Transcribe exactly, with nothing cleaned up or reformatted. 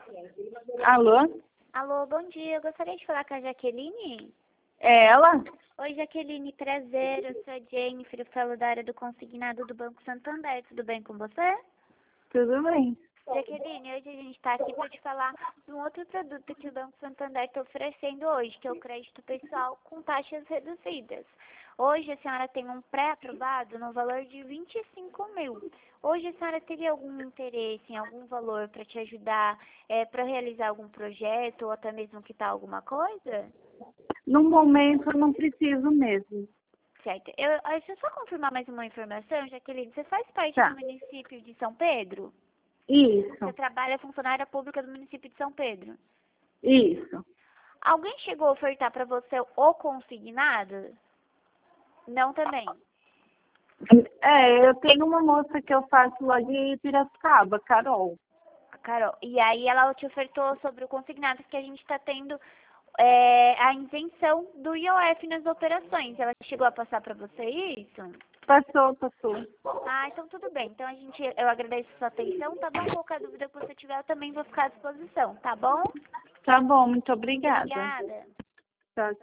Alô? Alô, bom dia. Eu gostaria de falar com a Jaqueline. É ela? Oi, Jaqueline, prazer. Eu sou a Jennifer, eu falo da área do consignado do Banco Santander. Tudo bem com você? Tudo bem. Jaqueline, hoje a gente está aqui para te falar de um outro produto que o Banco Santander está oferecendo hoje, que é o crédito pessoal com taxas reduzidas. Hoje a senhora tem um pré-aprovado no valor de vinte e cinco mil. Hoje a senhora teria algum interesse em algum valor para te ajudar é, para realizar algum projeto ou até mesmo quitar alguma coisa? No momento eu não preciso mesmo. Certo. Eu, eu- deixa eu só confirmar mais uma informação, Jaqueline. Você faz parte Tá. do município de São Pedro? Isso, Você trabalha funcionária pública do município de São Pedro? isso. Alguém chegou a ofertar para você o consignado? Não também. É, eu tenho uma moça que eu faço lá de Piracicaba, Carol. Carol, e aí ela te ofertou sobre o consignado que a gente está tendo é, a isenção do I O F nas operações. Ela chegou a passar para você isso? Passou, passou. Ah, então tudo bem. Então a gente, eu agradeço a sua atenção, tá bom? Qualquer dúvida que você tiver, eu também vou ficar à disposição, tá bom? Tá bom, muito obrigada. Obrigada. Tchau,